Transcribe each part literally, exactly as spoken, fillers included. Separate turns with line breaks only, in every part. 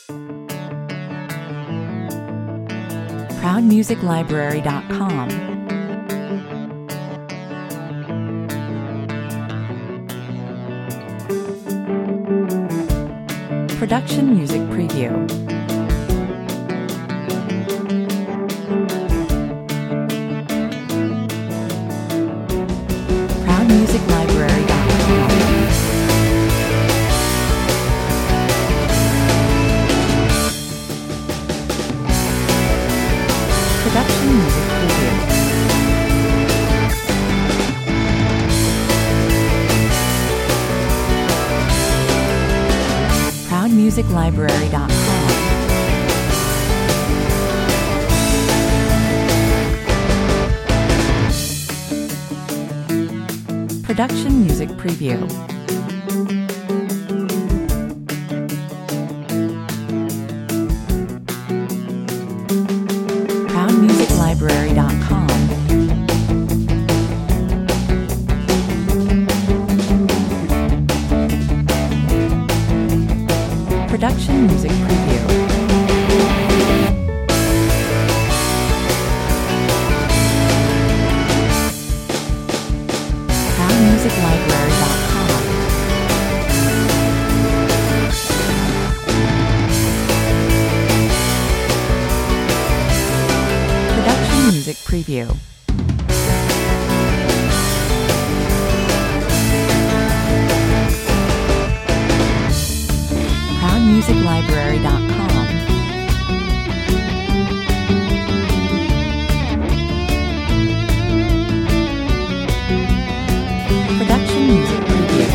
proud music library dot com. Production Music Preview. proud music library dot com. Production Music Preview. proud music library dot com. Production Music Preview. proud music library dot com. Production Music Preview. proud music library dot com. Production Music Preview. proud music library dot com. Production Music Preview.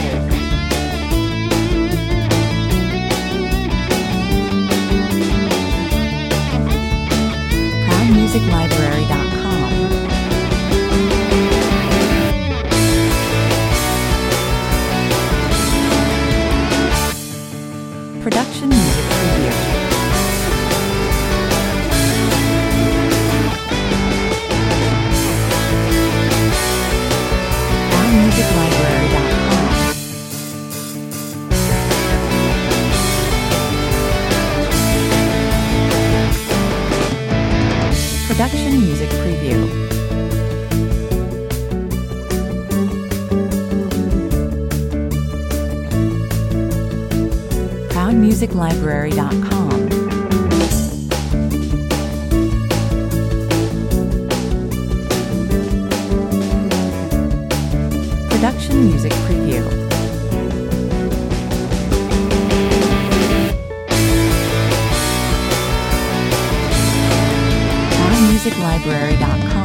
proud music library dot com. Production Music Preview. proud music library dot com. Production Music Preview. proud music library dot com. Production Music Preview. proud music library dot com.